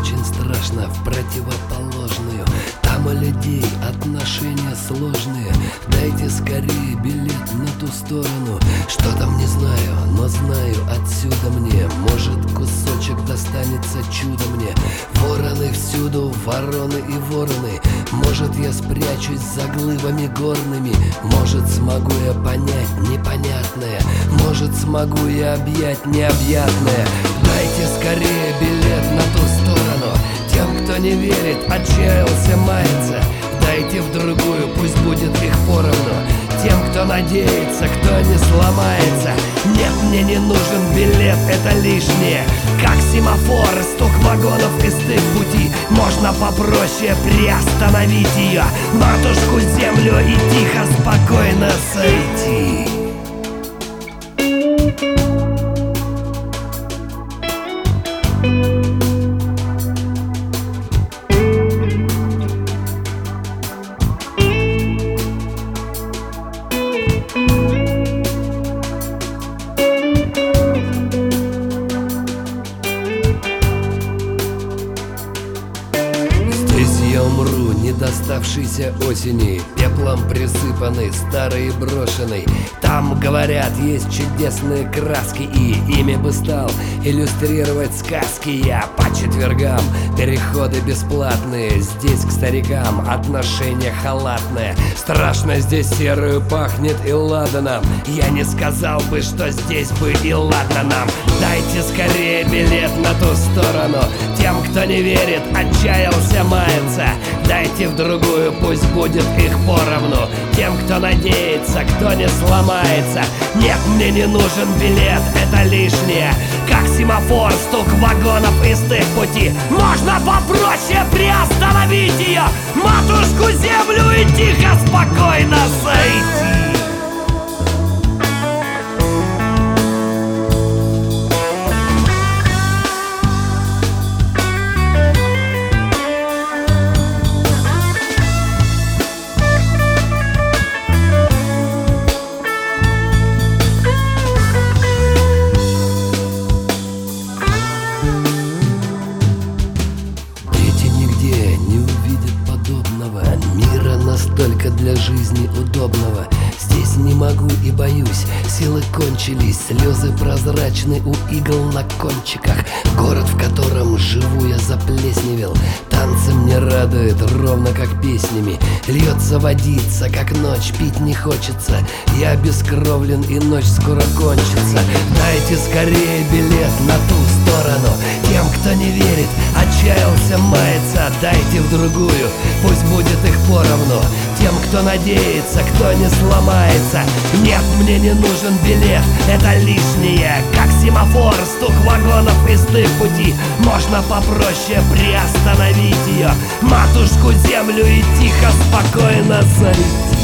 очень страшно в противоположную. Там у людей отношения сложные. Дайте скорее билет на ту сторону. Что там, не знаю, но знаю отсюда мне. Может, кусочек достанется чудо мне. Вороны всюду, вороны и вороны. Может, я спрячусь за глыбами горными. Может, смогу я понять непонятное. Может, смогу я объять необъятное. Дайте скорее билет на ту сторону. Тем, кто не верит, отчаялся, мается. Дайте в другую, пусть будет их поровну. Тем, кто надеется, кто не сломается. Нет, мне не нужен билет, это лишнее. Как семафор, стук вагонов и стык пути. Можно попроще приостановить ее, матушку землю, и тихо, спокойно сойти. Здесь я умру, не доставшийся осени, пеплом присыпанный, старый и брошенный. Там, говорят, есть чудесные краски, и ими бы стал иллюстрировать сказки я. По четвергам переходы бесплатные, здесь к старикам отношение халатное. Страшно здесь серою пахнет и ладаном. Я не сказал бы, что здесь бы и ладно нам. Дайте скорее билет на ту сторону. Тем, кто не верит, отчаялся, мается. Дайте в другую, пусть будет их поровну. Тем, кто надеется, кто не сломается. Нет, мне не нужен билет, это лишнее. Как семафор, стук вагонов и стык пути. Можно попроще приостановить ее, матушку землю, и тихо, спокойно сойти. Мира настолько для жизни удобного. Здесь не могу и боюсь, силы кончились. Слезы прозрачны у игл на кончиках. Город, в котором живу, я заплесневел. Танцы мне радуют, ровно как песнями. Льется водица, как ночь, пить не хочется. Я обескровлен, и ночь скоро кончится. Дайте скорее билет на ту сторону. Тем, кто не верит, отчаялся, мается. Дайте в другую, пусть будет их поровну. Тем, кто надеется, кто не сломается. Нет, мне не нужен билет, это лишнее. Как семафор, стук вагонов и стык пути. Можно попроще приостановить ее, матушку землю, и тихо, спокойно сойти.